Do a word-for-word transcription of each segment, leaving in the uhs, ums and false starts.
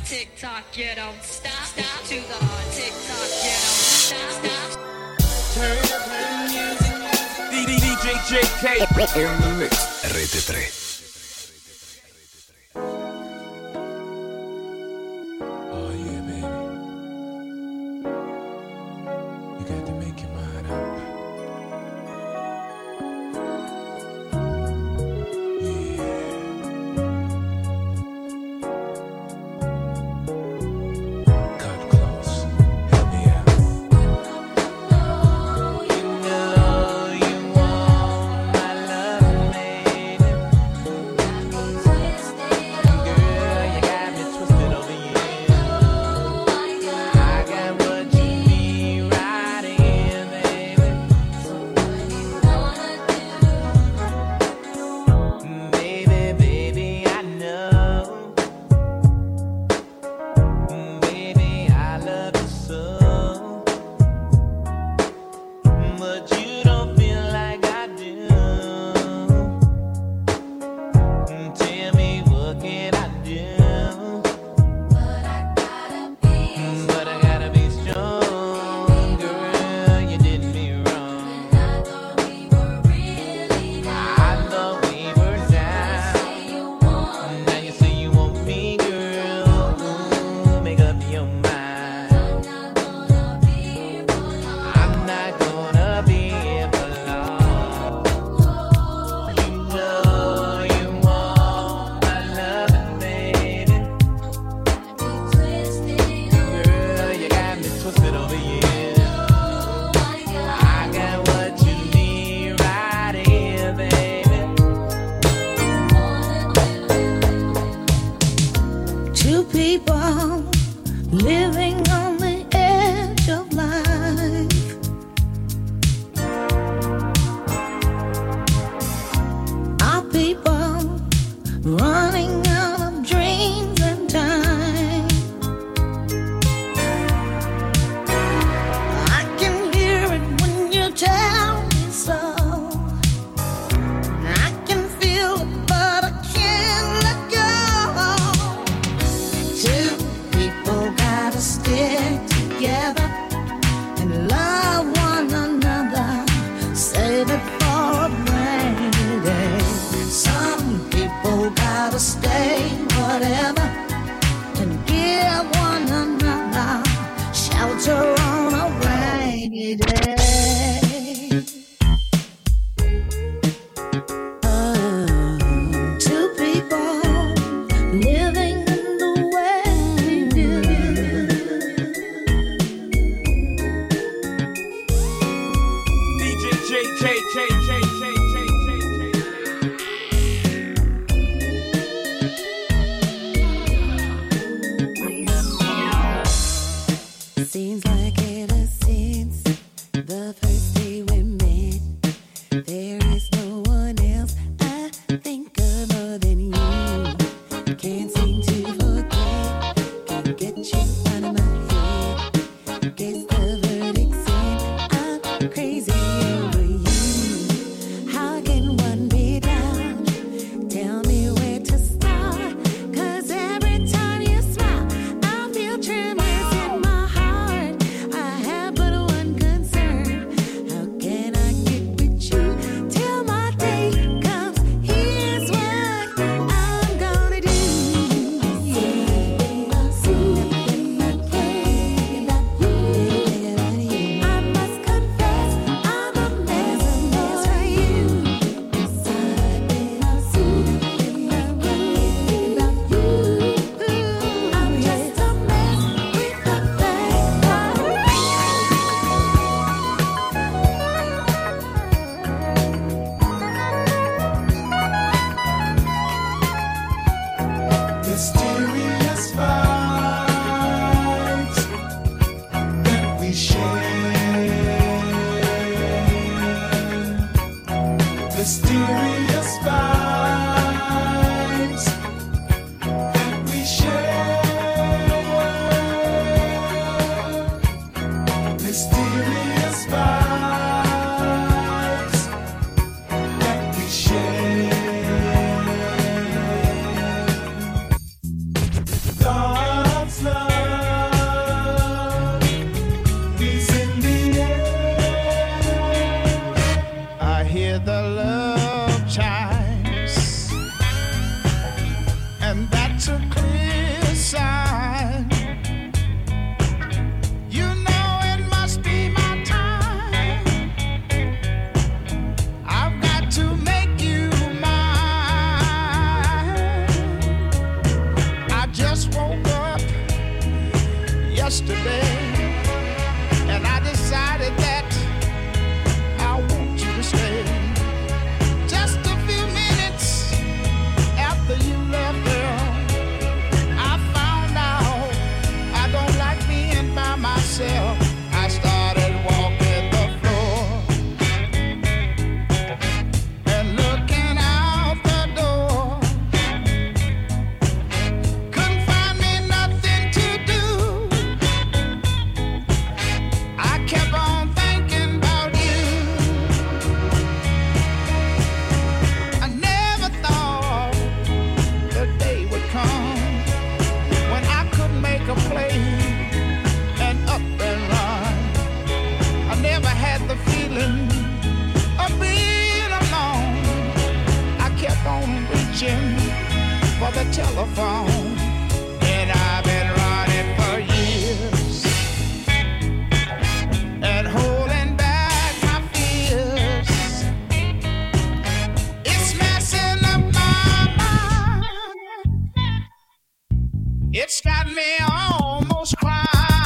tick tock, you don't stop, stop to the tick tock, you don't stop, stop. Turn up the music. D J J K in the mix. Rete tre. Seems like ever since the yesterday, and I decided that I want you to stay. Just a few minutes after you left, girl, I found out I don't like being by myself. I started walking the floor and looking out the door. Couldn't find me nothing to do. I kept on thinking about you. I never thought the day would come when I could make a play and up and run. I never had the feeling of being alone. I kept on reaching for the telephone, and I've been running for years and holding back my fears. It's messing up my mind. It's got me almost crying.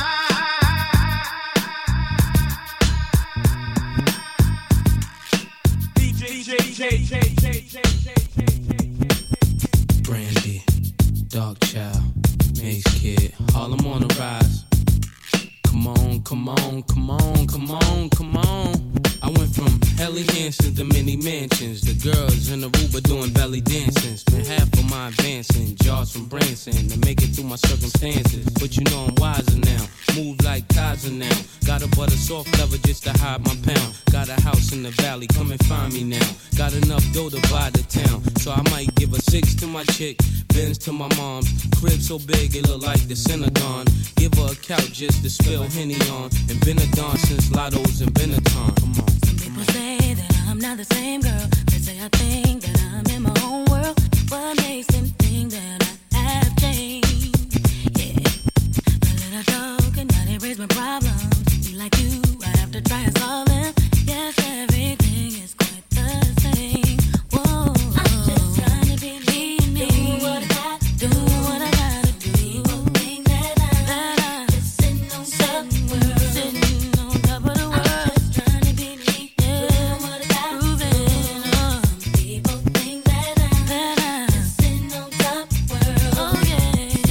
Brandy, Dark Child, Maze Kid, Harlem on the rise. Come on, come on, come on, come on, come on. I went from Helly Hansen to mini mansions. The girls in the Aruba doing belly dancing. Spent half of my advancing, jars from Branson to make it through my circumstances. But you know I'm wiser now, move like Kaiser now. Got a butter soft leather just to hide my pound. Got a house in the valley, come and find me now. Got enough dough to buy the town, so I might give a six to my chick, Benz to my mom's. Crib so big it look like the Synagogue. Give her a couch just to spill Henny on. And been a don since Lotto's and Benetton. Come on. Some people say that I'm not the same girl. They say I think that I'm in my own world. What makes them think that I have changed? Yeah, a little joke and now they raise my problems. Be like you, I have to try and solve them. Yes, everything is quite the same. Whoa, I'm just trying to be me, me. Do what I got, do what I gotta do. People think that I, that I just sitting on top of the world, sitting on top of the world. I'm just trying to be me, yeah. Do what I got, proving up. People think that I, that I just sitting on top of the world. Oh yeah.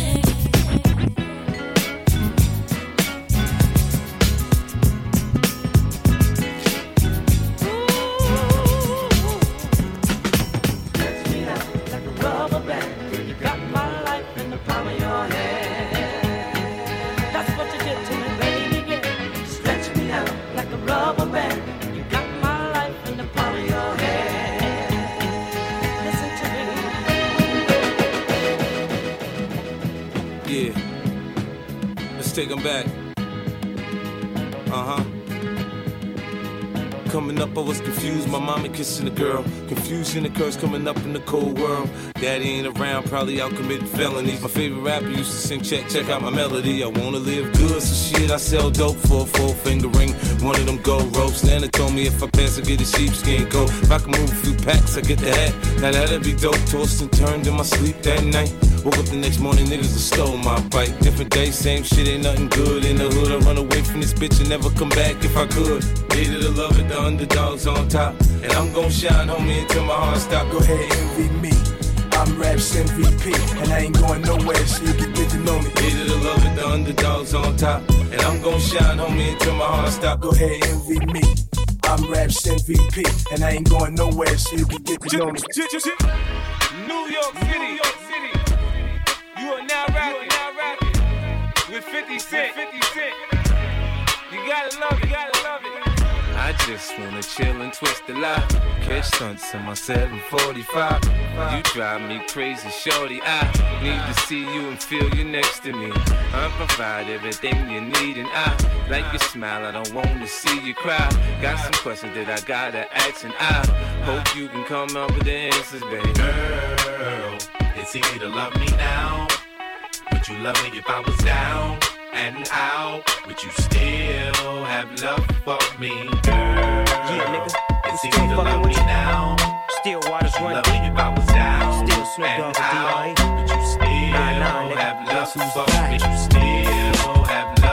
Yeah, let's take them back. Uh-huh. Coming up, I was confused. My mama kissing a girl. Confusion occurs coming up in the cold world. Daddy ain't around, probably out committing felonies. My favorite rapper used to sing, check, check out my melody. I wanna live good, so shit, I sell dope for a four finger ring. One of them gold ropes. Nana told me if I pass, I get a sheepskin coat. If I can move a few packs, I get the hat. Now that'd be dope. Tossed and turned in my sleep that night. Woke up the next morning, niggas have stole my bike. Different day, same shit, ain't nothing good. In the hood, I run away from this bitch and never come back if I could. Hated to love it, the underdogs on top. And I'm gon' shine, homie, until my heart stop. Go ahead, envy me. I'm Raps M V P, and I ain't going nowhere, so you can get to know me. Hated to love it, the underdogs on top. And I'm gon' shine, homie, until my heart stop. Go ahead, envy me. I'm Raps M V P, and I ain't going nowhere, so you can get to know me. New York City, New York City. You are now rapping, now rapping with fifty Cent. fifty Cent. You gotta love it, you gotta love it. I just wanna chill and twist the lie. Catch stunts in my seven forty-five. You drive me crazy, shorty. I need to see you and feel you next to me. I provide everything you need, and I like your smile. I don't wanna see you cry. Got some questions that I gotta ask, and I hope you can come up with the answers, baby. Girl, it's easy to love me now. Would you love me if I was down and out? Would you still have love for me, girl? Yeah, nigga. It's easy to love me now. Still waters Would you run love deep. me if I was down Still Snoop and Dogg with D out? R E. Would you still Nah, nah, nigga. have love Guess who's for back? me? Would you still have love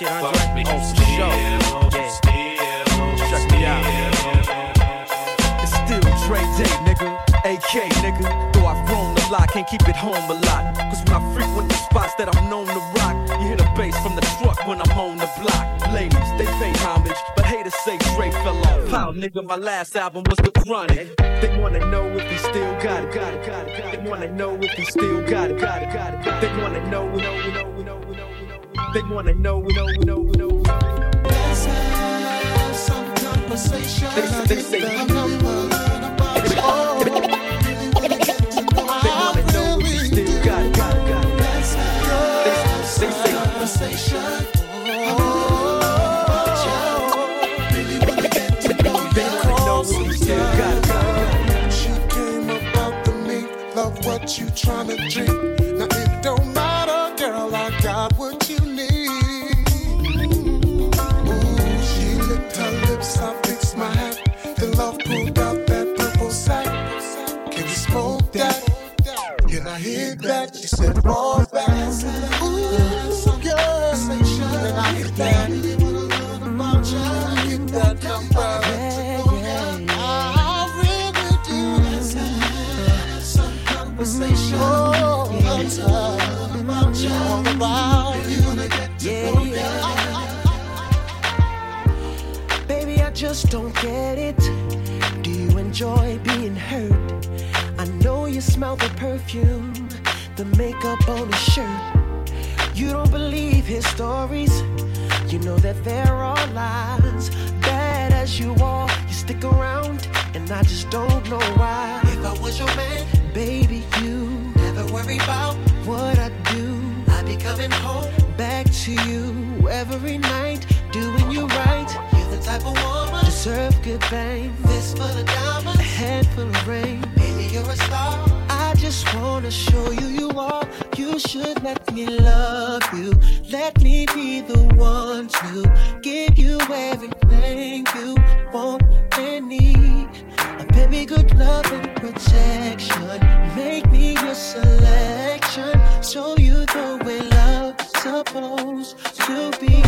shit, Andre? Oh, for sure. Yeah. Still, check me out. It's still Dre Day, nigga. A K, nigga. Though I've grown a lot, can't keep it home a lot. Cause when I frequent the spots that I'm known to rock, you hear the bass from the truck when I'm on the block. Ladies, they pay homage, but haters say Dre fell off. How, nigga, my last album was The Chronic. They wanna know if he still got it, got it, got it, got it. They wanna know if he still got it, got it, got it, got it. They wanna know, know, know, know, know, know. They wanna know, know, know, know, know. Let's have some conversation. They, they say the number. Oh, they wanna know if he still got it, got it, got it. Let's have they, they say conversation. What you tryna drink? Now it don't matter, girl, I got what you need. Ooh, she licked her lips, I fixed my hat. Then love pulled out that purple sack. Can we smoke that? Can I hear that? She said, roll back. Ooh, girl, and I hit that. I hit that number. Oh, yeah. About you, all about you. Yeah. Baby, I just don't get it. Do you enjoy being hurt? I know you smell the perfume, the makeup on his shirt. You don't believe his stories. You know that there are lies. Bad as you are, you stick around, and I just don't know why. If I was your man, baby, you never worry about what I do. I be coming home back to you every night, doing you right. You're the type of woman deserve good fame. Fist full of diamonds, a head full of rain. Baby, you're a star. I just wanna show you you are. You should let me love you. Let me be the one to give you everything you want and need. Baby, good love and protection. Make me your selection. Show you the way love's supposed to be.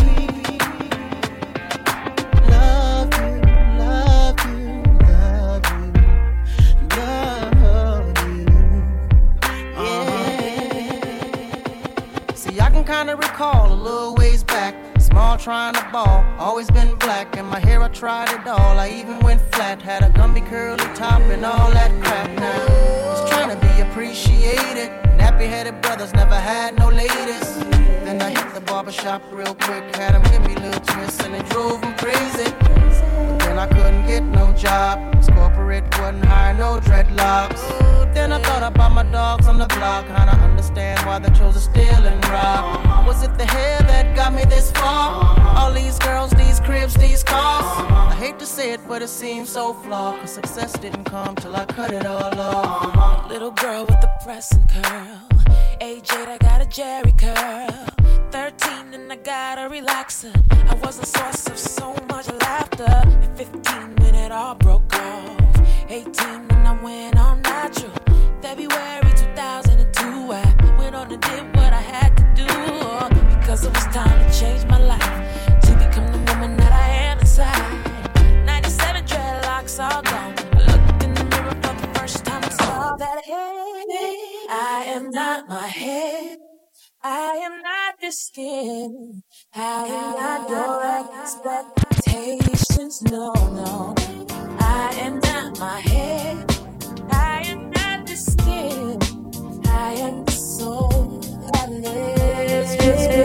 Love you, love you, love you, love you. Yeah. See, I can kinda recall a little ways back. Small trying to ball, always been black. In my hair I tried it all, I even went flat. Had a gummy curly top and all that crap now. Just trying to be appreciated. Nappy-headed brothers never had no ladies. Then I hit the barbershop real quick. Had them give me little twists and it drove them crazy. But then I couldn't get no job. This corporate wasn't hiring no dreadlocks. Then I thought about my dogs on the block. Kinda understand why they chose to steal and rob. Was it the hair that got me this far? All these girls, these cribs, these cars. I hate to say it, but it seems so flawed. Cause success didn't come till I cut it all off. Little girl with the pressing curl. Age eight, I got a Jerry curl. Thirteen and I got a relaxer. I was a source of so much laughter. At fifteen when it all broke off. Eighteen when I went all natural. February two thousand two, I went on and did what I had to do. Because it was time to change my life, to become the woman that I am inside. ninety-seven dreadlocks all gone. I looked in the mirror for the first time and saw that hey, I am not my head. I am not this skin. I am not your expectations. No, no. I am not my head. I am not the skin. I am the soul that lives.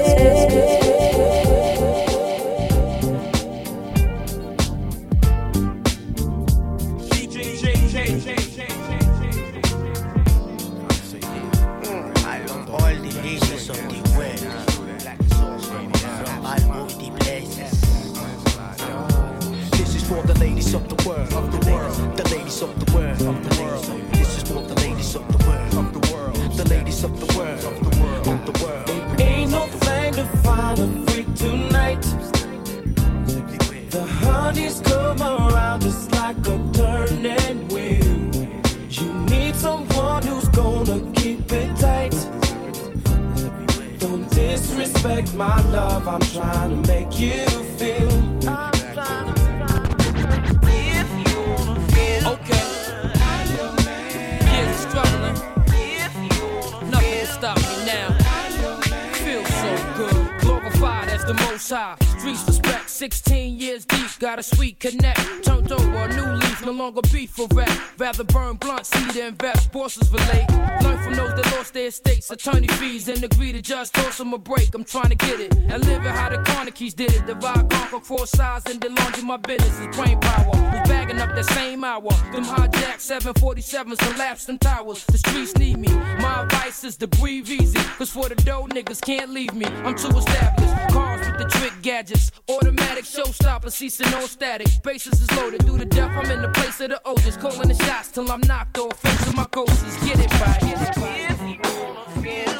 D J J J J J. I love all the ladies of the world, from all of the places. This is for the ladies of the world, of the world, the ladies of the world, of the world. This is for the ladies of the world, of the world, the ladies of the world, of the world, of the world. Ain't no thing to find a freak tonight. The honeys come around just like a turning wheel. You need someone who's gonna keep it tight. Don't disrespect respect my love, I'm trying to make you feel. I'm trying to, if you wanna feel. Okay. Yeah, struggling. Nothing will stop me now. Feel so good. Glorified as the Most High. Streets respect. sixteen years deep. Got a sweet connect. Turned over a new leaf. No longer beef for rap. Rather burn blunt, see to invest. Bosses relate. Learn from those that lost their estates. Attorney fees and agree to just toss them a break. I'm trying to get it. And live it how the Carnegies did it. Divide, conquer, cross sides, and then launch in my business is brain power. Was bagging up that same hour. Them hijack seven forty-sevens collapsed in towers. The streets need me. My advice is to breathe easy. Cause for the dough, niggas can't leave me. I'm too established. Cars with the trick gadgets. Automatic showstopper, ceasing no static. Bases is loaded. Through the death, I'm in the place of the oldest. Calling the shots till I'm knocked off. Face of my ghosts. Get it right. Get it right. If you wanna feel.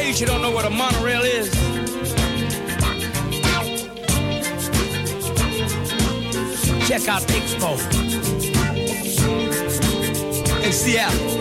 case you don't know what a monorail is, check out Expo in Seattle.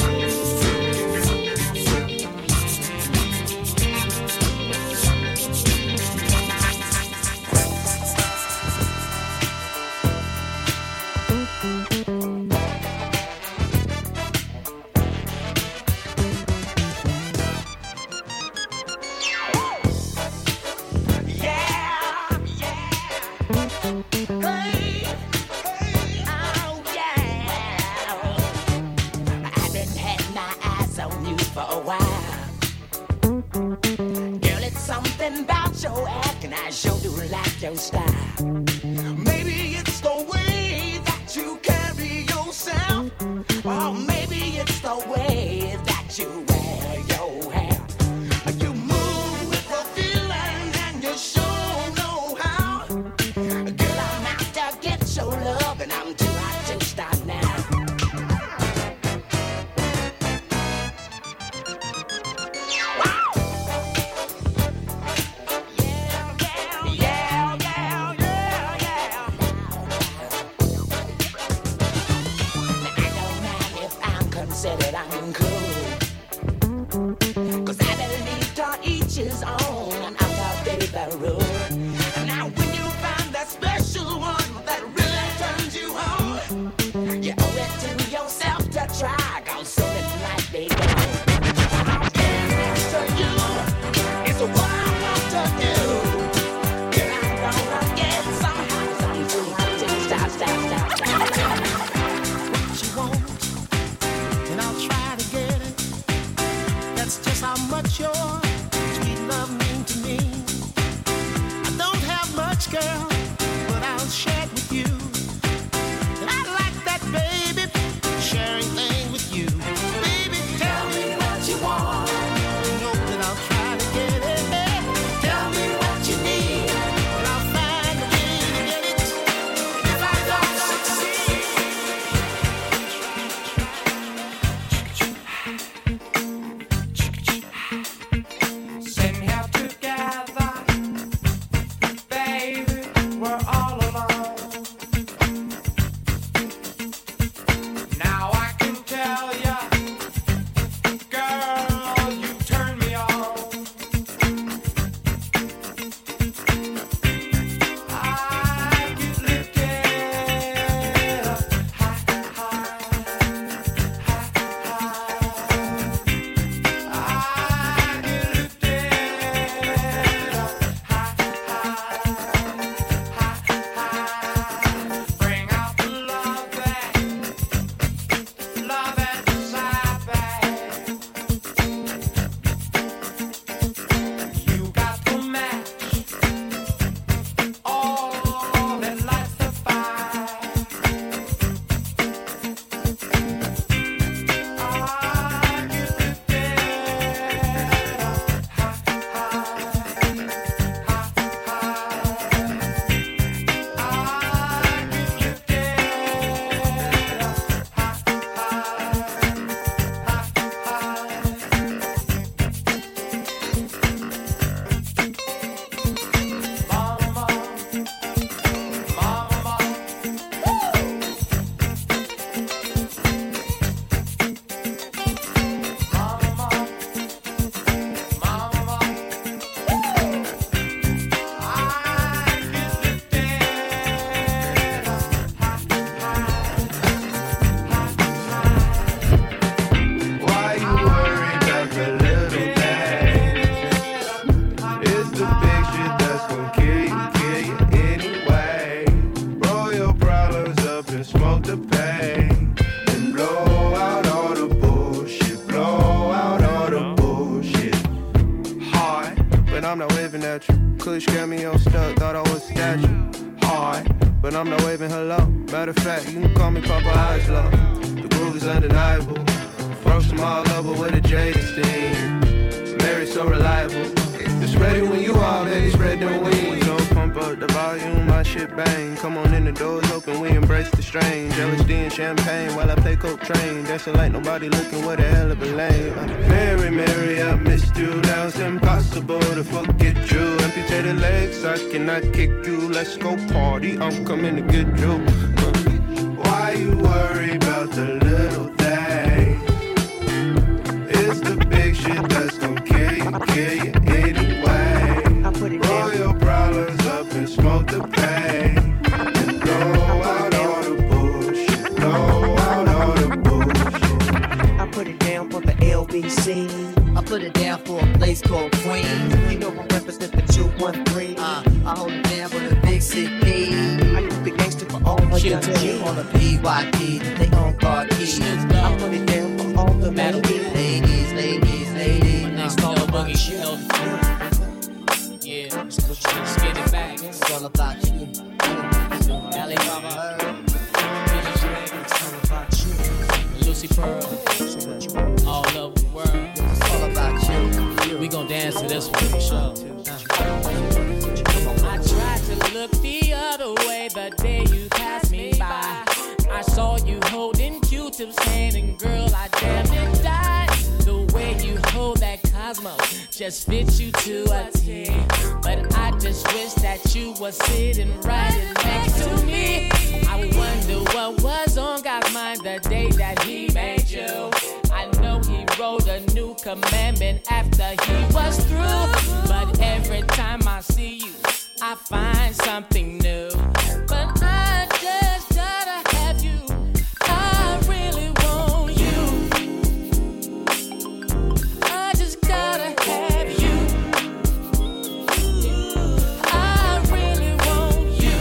Kush got me on stuck, thought I was a statue. Hard, but I'm not waving hello. Matter of fact, you can call me Papa Oslo. The groove is undeniable. Froze them all over with a jaded steam. Mary so reliable. It's ready when you are, baby, spread them wings. So pump up the the volume, my shit bang. Come on in, the doors open, we embrace the strange. L S D and champagne while I play coke train. Dancing like nobody looking, what a hell of a lane. Mary, Mary, I missed you. Now it's impossible to forget you. Amputated legs, I cannot kick you. Let's go party, I'm coming to get you. Why you worry about the little thing? It's the big shit that's gon' kill you, kill you anyway. Roll your problems up and smoke the pain. Blow out all the bullshit, blow out all the bullshit. I put it down for the L B C. I put it down for a place called Queens. You know I represent the two one three. Uh, I hold it down for the big city. I keep the gangster for all my young G on the P Y P. They own car keys. I put it down for all the metal ladies, ladies, ladies. Next to the boogie, yeah, let's get it back. It's all about you. Alley Baba Herb, it's all about you. Lucy Pearl, all over the world. It's all about you. We gon' dance to this one for sure. I tried to look the other way the day you passed me by. I saw you holding Q-Tip's hand, and girl, I damn near died. The way you hold that Cosmo just fits you to a T. But I just wish that you were sitting right next to me. I wonder what was on God's mind the day that he made you. I know he wrote a new commandment after he was through. But every time I see you, I find something new. But I just gotta have you. I really want you. I just gotta have you. I really want you.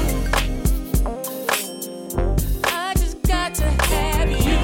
I just got to have you.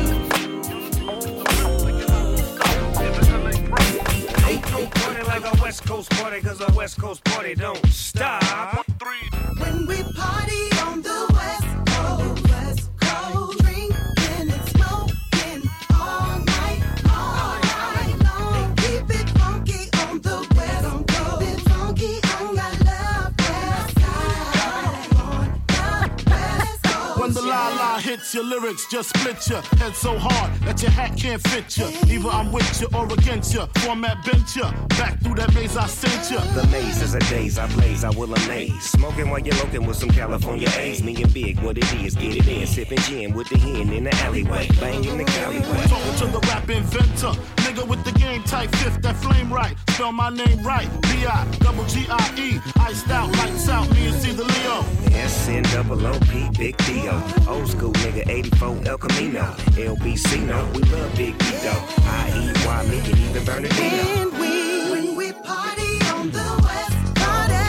Ain't no party like a West Coast party, cause a West Coast party don't stop. When we party on the West Coast, West Coast, drinking and smoking all night, all night long. Keep it funky on the West Coast, keep it funky on that love West side, on the West Coast. When the la la hits your lyrics, just split your head so hard that your hat can't fit you. Either I'm with you or against you. Format bent you, back through that maze I sent you. The maze is a daze I blaze, I will amaze. Smoking while you're looking with some California A's. Me and Big, what it is, get it in. Sipping gin with the hen in the alleyway. Banging the alleyway. Talking to the rap inventor. Nigga with the game type fifth, that flame right. Spell my name right. B I double G I E. Iced out, lights out, me and C the Leo. S N double O P, Big Dio. Old school nigga, eighty-four, El Camino. L B C, no, we love Big Dio. I E Y, me and even Bernardino. When we, when we party on the West party,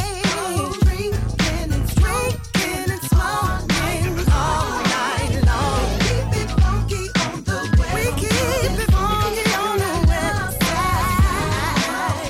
drinking and drinking and smoking all night long. Keep it funky on the West. We keep it funky on the West side,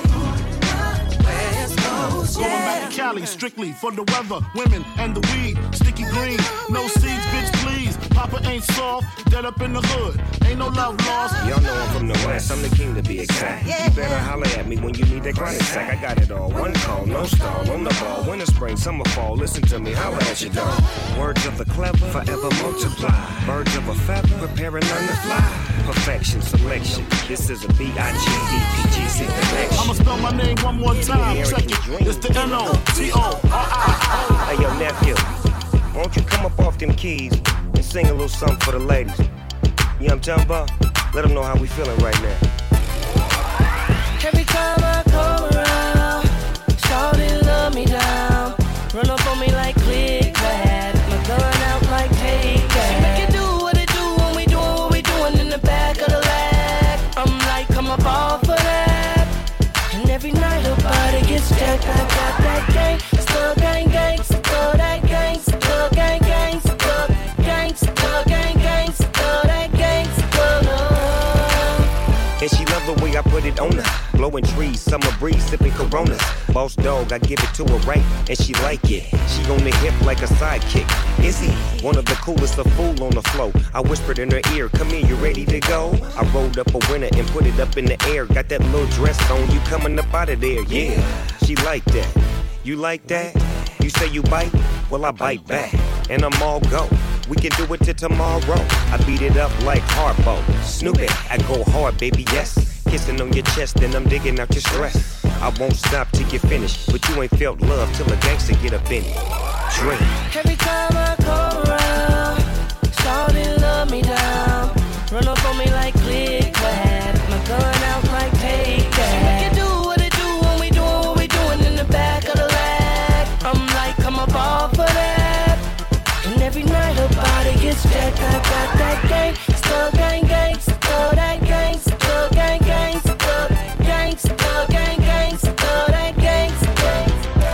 West Coast, Going back to Cali, strictly for the weather, women and the weed. Sticky green, no seeds, bitch, please. Papa ain't soft, dead up in the hood. Ain't no love lost. Y'all know I'm from the West, I'm the king to be exact. You better holler at me when you need that chronic sack. I got it all, one call, no stall, on the ball. Winter, spring, summer, fall, listen to me, holler at your dog. Words of the clever, forever multiply. Birds of a feather, prepare and learn to fly. Perfection, selection, this is a B I G D P G C connection. I'ma spell my name one more time, check it. It's the N O T O R I. Hey, yo, nephew, won't you come up off them keys and sing a little something for the ladies? You know what I'm talking about? Let them know how we feeling right now. Every time I come around, shawty love me down. Run up on me like click clack, my gun out like take that. She make it do what it do when we doing what we doing in the back of the lag. I'm like, come up off of that. And every night her body gets jacked. I got that gang, still gang gang, still that gang, still gang gang, still gang, still gang gang, still that gang, still love. And she love the way I put it on her. Blowing trees, summer breeze, sipping Coronas. Boss dog, I give it to her right, and she like it. She on the hip like a sidekick. Is he one of the coolest, a fool on the flow? I whispered in her ear, come here, you ready to go? I rolled up a winner and put it up in the air. Got that little dress on, you coming up out of there, yeah. She like that. You like that? You say you bite? Well, I bite back, and I'm all go. We can do it till tomorrow. I beat it up like Harpo. Snoop it, I go hard, baby, yes. Kissing on your chest, then I'm digging out your stress. I won't stop till you finish, but you ain't felt love till a gangster get up in it. Drink. Every time I come around, shawty love me down. Run up on me like click clack. My gun out like take that. She make it do what it do when we doing what we doing in the back of the lag. I'm like, I'm a ball for that. And every night her body gets jacked. I got that gang, still gang gang, still that gang, still gang gang, still gang, still gang gang, still that gang, still.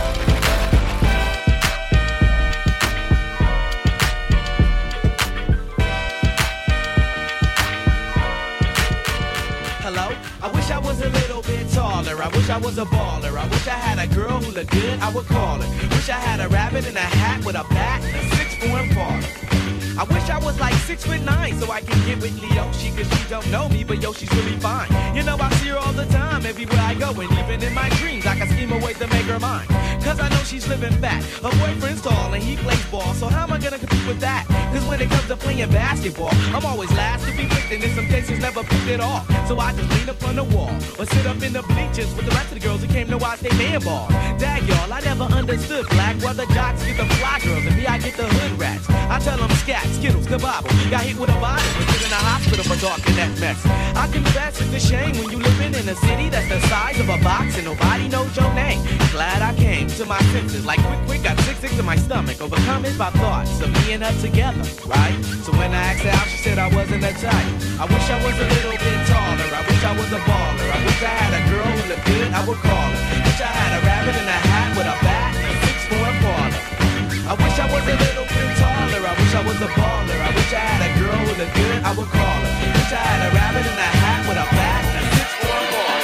Hello? I wish I was a little bit taller. I wish I was a baller. I wish I had a girl who looked good, I would call her. Wish I had a rabbit in a hat with a bat and a six-form father. I wish I was like six foot nine so I can get with Leoshi, cause she don't know me, but yo, she's really fine. You know, I see her all the time, everywhere I go, and even in my dreams, I can scheme a way to make her mine. Cause I know she's living fat. Her boyfriend's tall and he plays ball, so how am I gonna compete with that? Cause when it comes to playing basketball, I'm always last to be picked, and in some cases never picked at all. So I just lean up on the wall, or sit up in the bleachers with the rest of the girls who came to watch they man ball. Dag y'all, I never understood black, why the jocks get the fly girls, and me I get the hood rats. I tell them scat, skittles, kabobble, got hit with a bottle, and put in a hospital for talking that mess. I confess it's a shame when you living in a city that's the size of a box and nobody knows your name. Glad I came to my senses, like quick, quick, got sick, sick to my stomach, overcome it by thoughts of me and her together, right? So when I asked her out, she said I wasn't a type. I wish I was a little bit taller, I wish I was a baller, I wish I had a girl who looked good, I would call her. Wish I had a rabbit in a hat with a bat and a six-four parlor. I wish I was a little bit taller, I wish I was a baller, I wish I had a girl who looked good, I would call her. Wish I had a rabbit in a hat with a bat and a six-four parlor.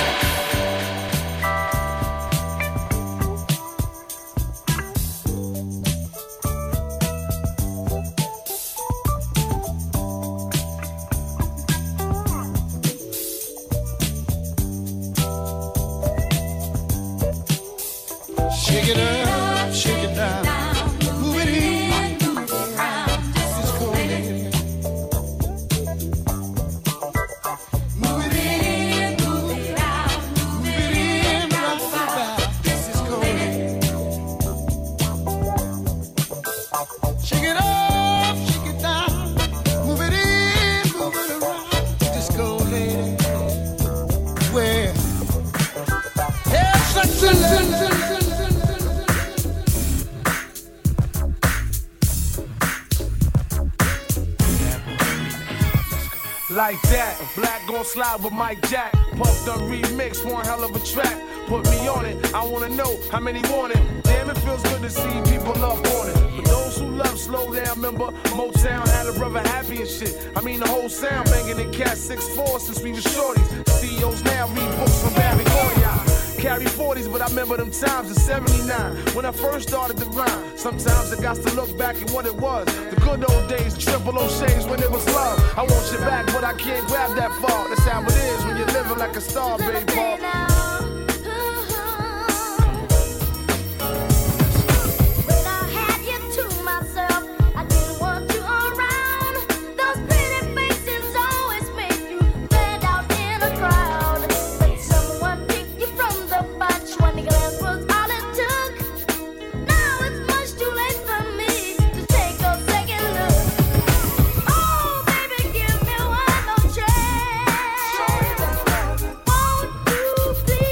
Shake it up, shake it down, move it in, move it around. This is cool, lady. Move it in, move it out, move it in, rock about. This is cool, lady. Shake it up, shake it down, move it in, move it around. This is cool, lady. Where? Yeah, such a lady. Like that, Black gon' slide with Mike Jack. Puff the remix, one hell of a track. Put me on it, I wanna know how many want it. Damn, it feels good to see people love on it. For those who love slow down, remember Motown had a brother happy and shit. I mean the whole sound banging in Cat six four since we was shorties. C E Os now read books from Barry Gordy. Carry forties, but I remember them times in seventy-nine when I first started to rhyme. Sometimes I got to look back at what it was. The good old days, triple O'Shea's when it was love. I want you back, but I can't grab that far. That's how it is when you're living like a star, baby. Paul. Please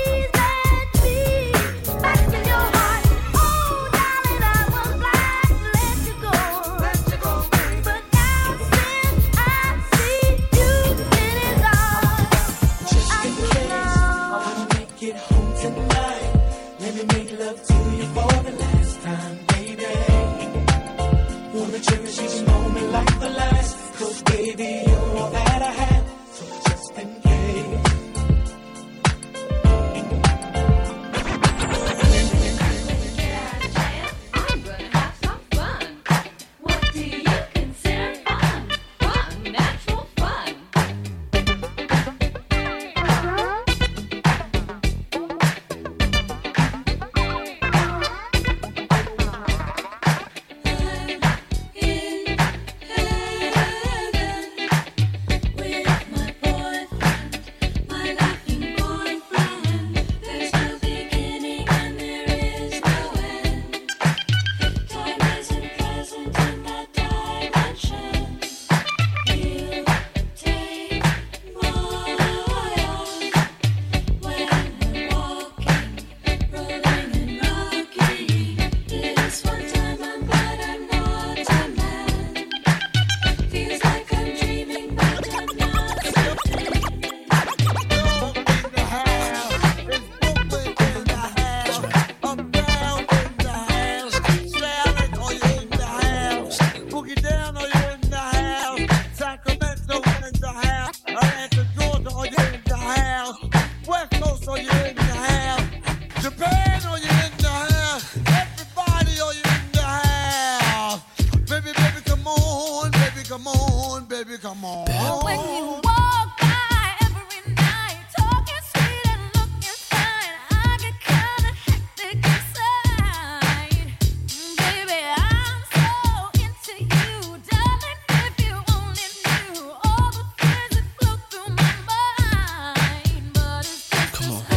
come on, baby, come on. When you walk by every night, talking sweet and looking fine, I get kinda hectic inside. Mm, Baby, I'm so into you, darling. If you only knew all the things that flow through my mind, but it's just Come on.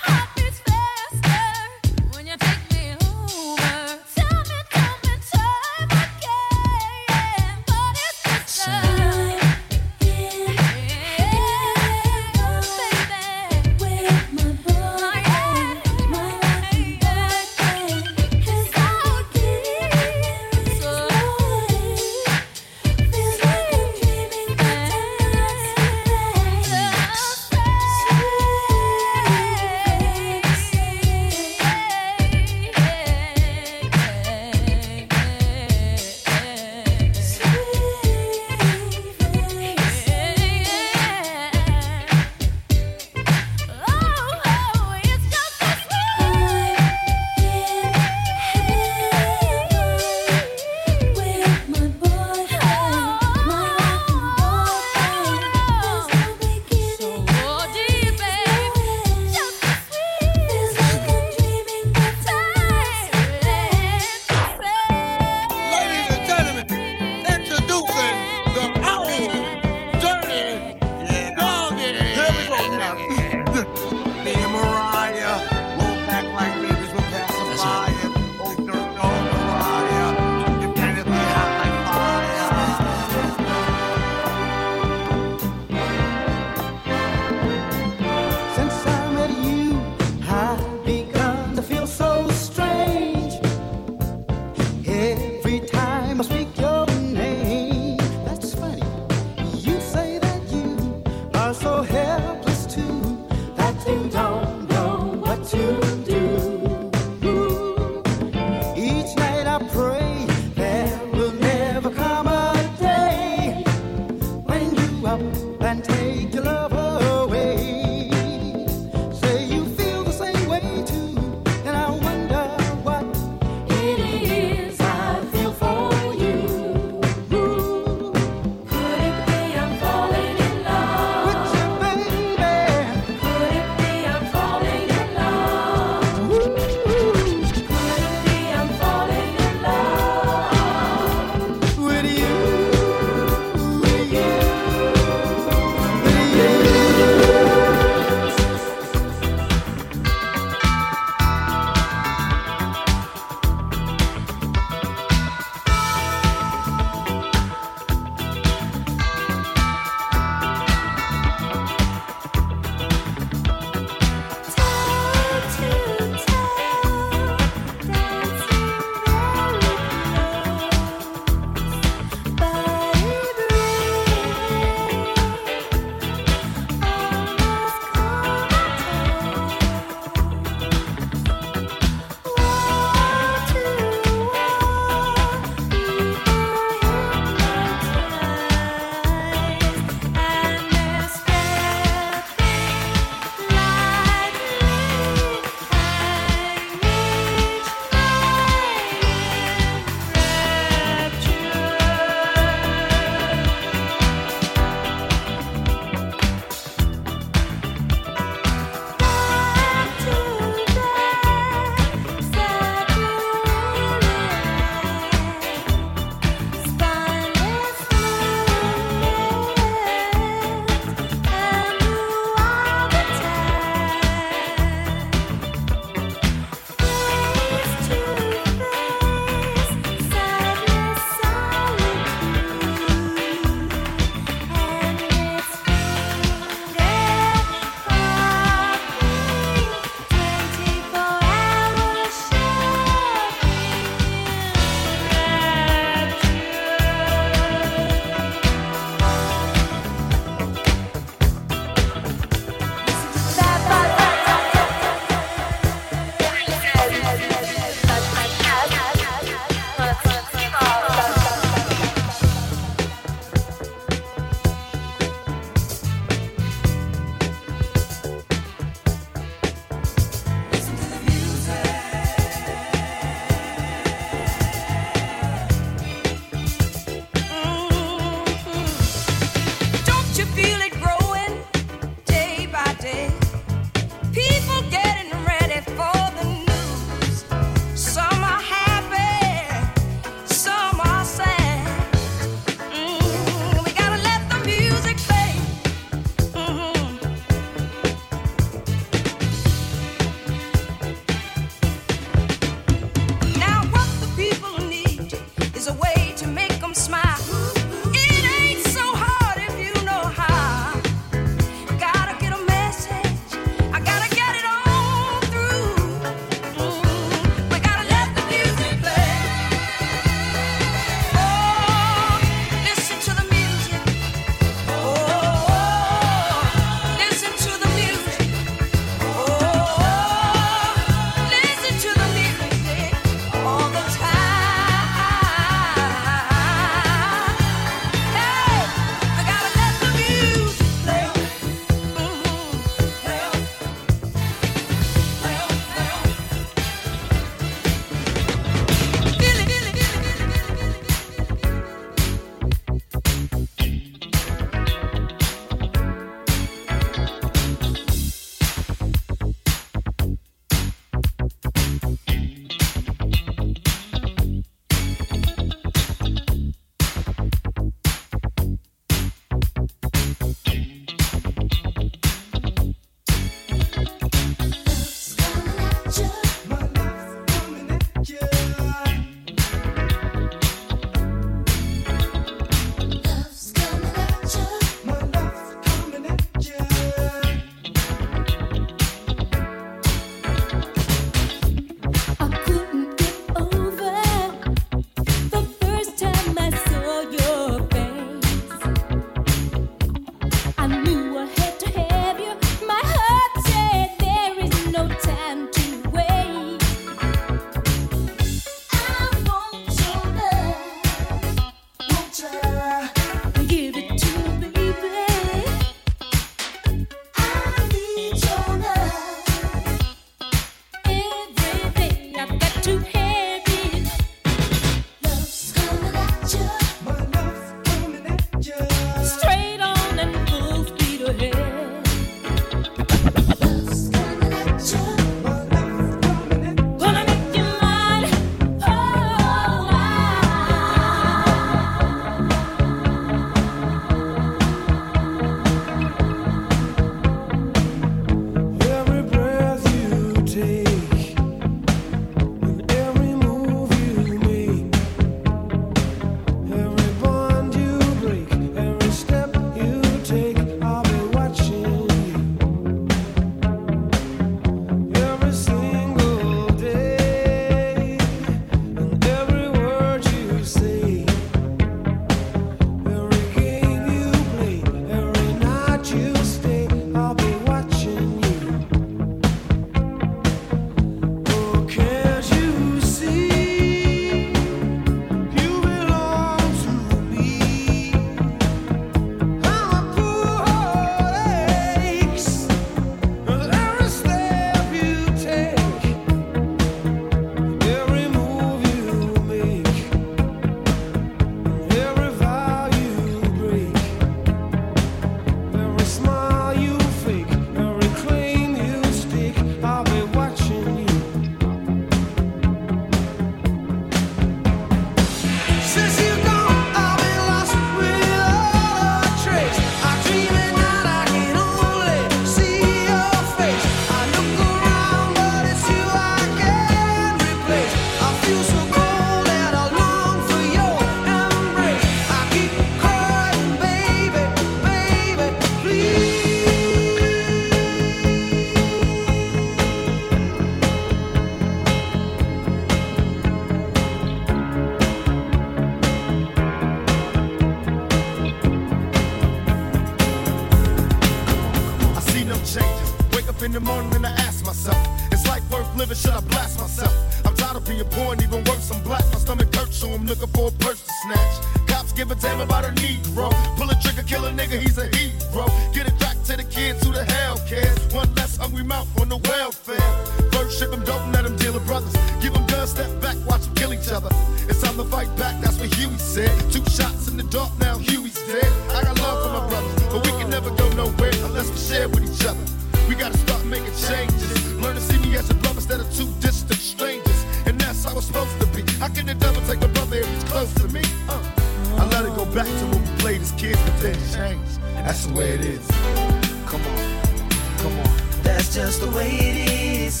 in the morning and I ask myself, is life worth living? Should I blast myself? I'm tired of being poor and even worse, I'm black. My stomach hurts, so I'm looking for a purse to snatch. Cops give a damn about a Negro. Pull a trigger, kill a nigga, he's a hero. Get it back to the kids who the hell cares. One less hungry mouth on the welfare. First ship them, don't let them deal with brothers. Give them guns, step back, watch them kill each other. It's time to fight back, that's what Huey said. Two shots in the dark, now Huey's dead. I got love for my brothers, but we can never go nowhere unless we share with each other. We gotta start making changes. Learn to see me as a brother instead of two distant strangers. And that's how it's supposed to be. How can the devil take a brother if he's close to me? Uh. I let it go back to when we played as kids, but then it changed. That's the way it is. Come on, come on. That's just the way it is.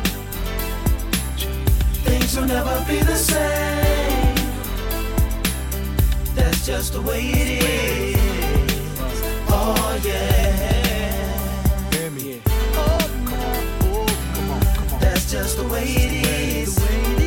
Things will never be the same. That's just the way it is. Oh yeah. Hear me. Oh, come on. Oh, come on, come on. That's just the way it is.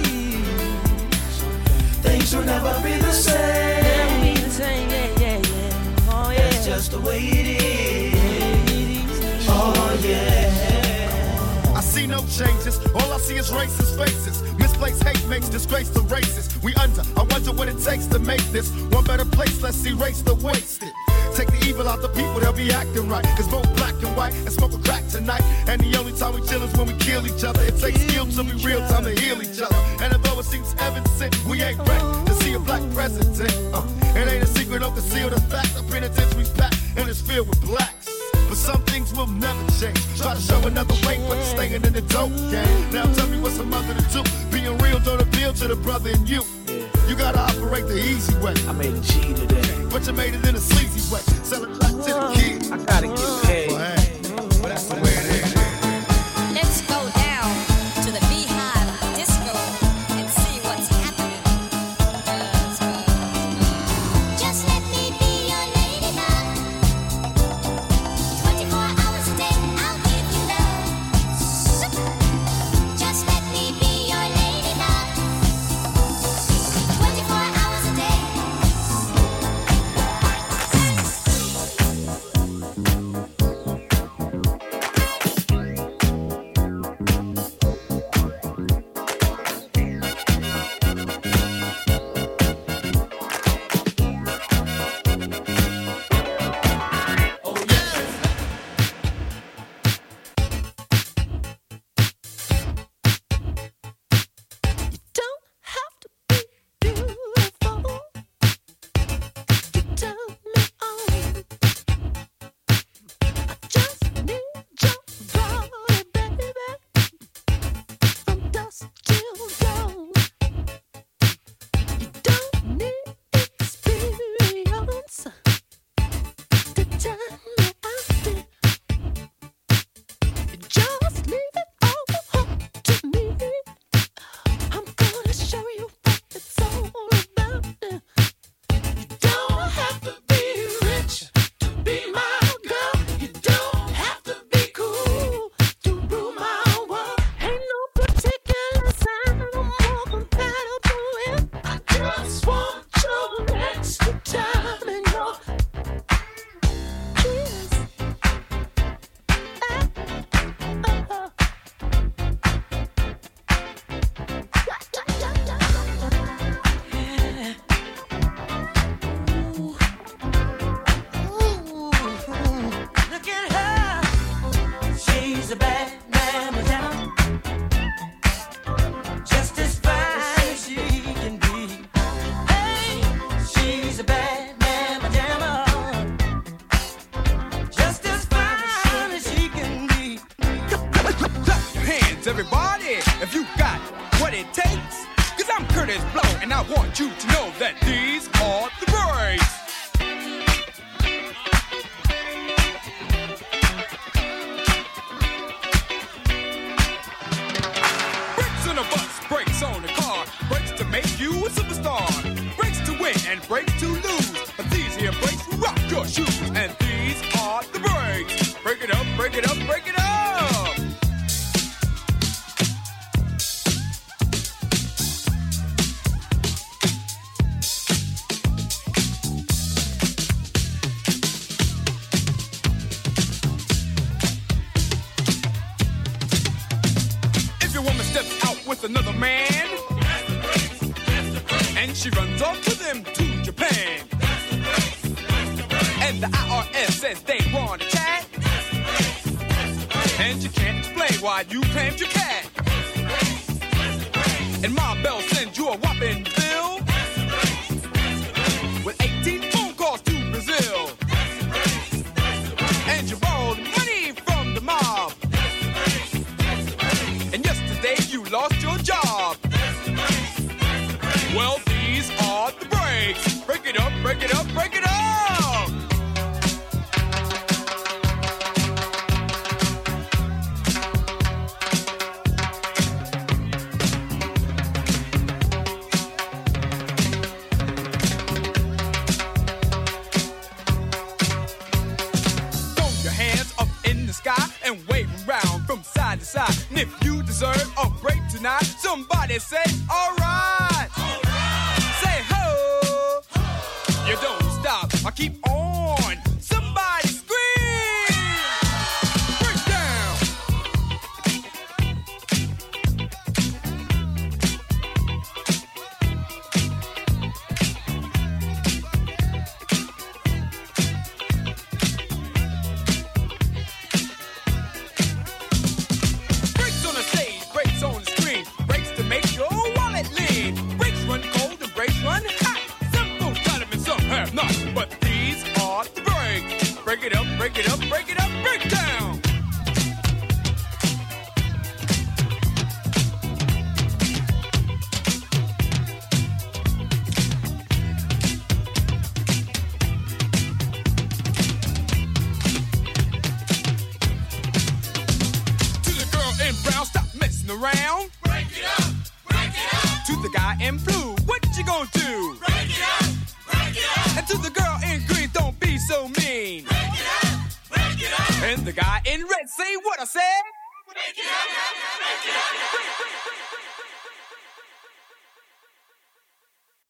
Things will never be the same. Never be the same, yeah, yeah, yeah. Oh yeah. That's just the way it is. Oh yeah. I see no changes, all I see is racist faces. Misplaced hate makes disgrace to races. We under, I wonder what it takes to make this one better place. Let's erase the wasted. Take the evil out the people, they'll be acting right. It's both black and white and smoke a crack tonight. And the only time we chill is when we kill each other. It takes skill to be real time to heal each other. And although it seems evident, we ain't ready to see a black president. Uh, it ain't a secret, don't conceal the fact. The penitentiary's packed and it's filled with blacks. But some things will never change. Try to show another way, but it's staying in the dope game. Now tell me what's a mother to do. Being real don't appeal to the brother in you. You gotta operate the easy way. I made a G today, but you made it in a sleazy way. Sell it back to the kids. I gotta get paid. Well, hey, well, that's the way it is. Let's go down to the Beehive Disco and see what's happening. Buzz, buzz, buzz. Just let me be your ladybug. twenty-four hours a day, I'll give you love. Just let me be your ladybug. twenty-four hours a day. She runs off with him to Japan. And the I R S says they want a chat. And you can't explain why you claimed your cat. And Ma Bell sends you a whopping bill with eighteen phone calls to Brazil. And you borrowed money from the mob. And yesterday you lost your job. Well, these are the breaks. Break it up, break it up, break it up. And wave around from side to side. And if you deserve a break tonight, somebody say, all right. All right. Say, ho. ho. You don't stop. I keep on. Somebody scream. Break down. Make your wallet lean. Brakes run cold and brakes run hot. Some folks got them and some have not. But these are the brakes. Break it up, break it up, break it up, break down. To the girl in brown, stop messing around. To the guy in blue, what you gonna do? Break it up, break it up. And to the girl in green, don't be so mean. Break it up, break it up. And the guy in red, say what I said. Break it up, break it up. Break, break, break, break.